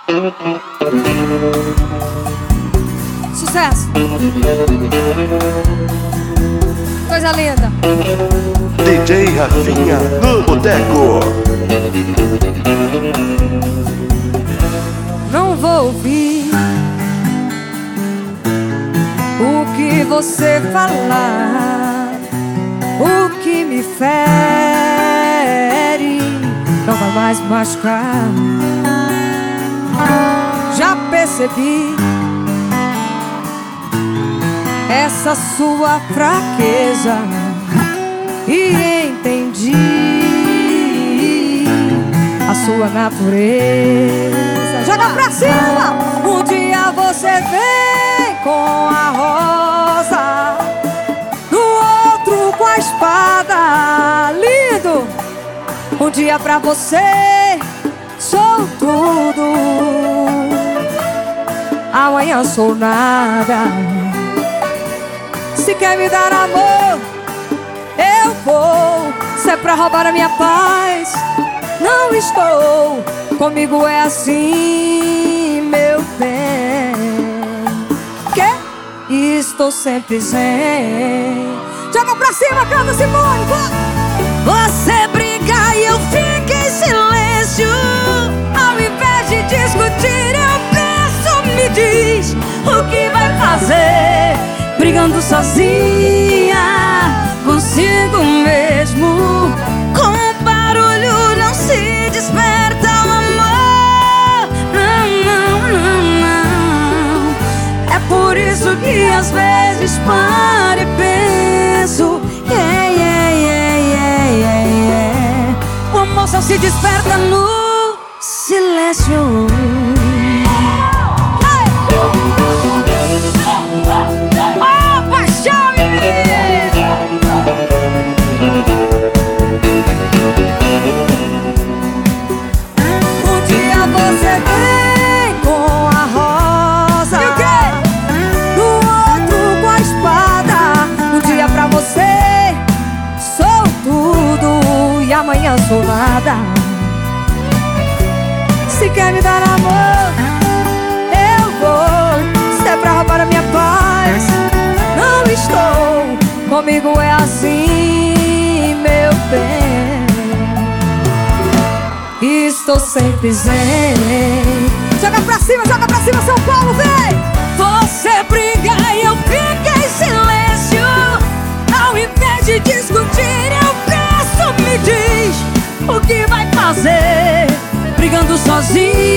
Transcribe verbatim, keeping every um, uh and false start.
Sucesso. Coisa linda. D J Rafinha no boteco. Não vou ouvir o que você falar, o que me fere não vai mais machucar. Já percebi essa sua fraqueza e entendi a sua natureza. Joga pra cima! Um dia você vem com a rosa, no outro com a espada. Lindo! Um dia pra você sou tudo, amanhã sou nada. Se quer me dar amor, eu vou. Se é pra roubar a minha paz, não estou. Comigo é assim, meu bem. Que? Estou sempre zen. Joga pra cima, canta, Simone, vai! Você briga e eu fico em silêncio. Ao invés de discutir, eu penso, me diz o que vai fazer brigando sozinha consigo mesmo. Com o barulho não se desperta o amor. Não, não, não, não. É por isso que às vezes paro e penso, yeah, yeah, yeah, yeah, yeah, yeah. O amor só se desperta no silêncio. Um dia você vem com a rosa, no outro com a espada. Um dia pra você sou tudo e amanhã sou nada. Se quer me dar amor, eu vou. Se é pra roubar a minha paz, não estou. Comigo é assim, meu bem. Estou sempre zen. Joga pra cima, joga pra cima, São Paulo, vem! Você briga e eu fico em silêncio. Ao invés de discutir, eu peço, me diz o que vai fazer brigando sozinho.